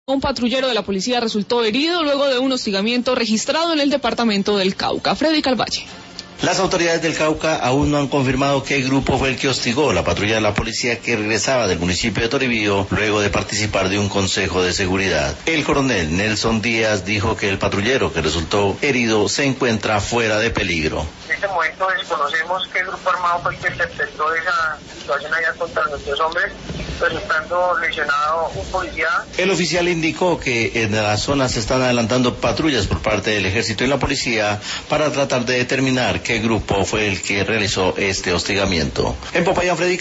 Un patrullero de la policía resultó herido luego de un hostigamiento registrado en el departamento del Cauca. Freddy Calvache. Las autoridades del Cauca aún no han confirmado qué grupo fue el que hostigó la patrulla de la policía que regresaba del municipio de Toribío luego de participar de un consejo de seguridad. El coronel Nelson Díaz dijo que el patrullero que resultó herido se encuentra fuera de peligro. En este momento desconocemos qué grupo armado fue el que perpetró esa situación allá contra nuestros hombres, resultando lesionado un policía. El oficial indicó que en la zona se están adelantando patrullas por parte del ejército y la policía para tratar de determinar qué grupo fue el que realizó este hostigamiento. En Popayán, Freddy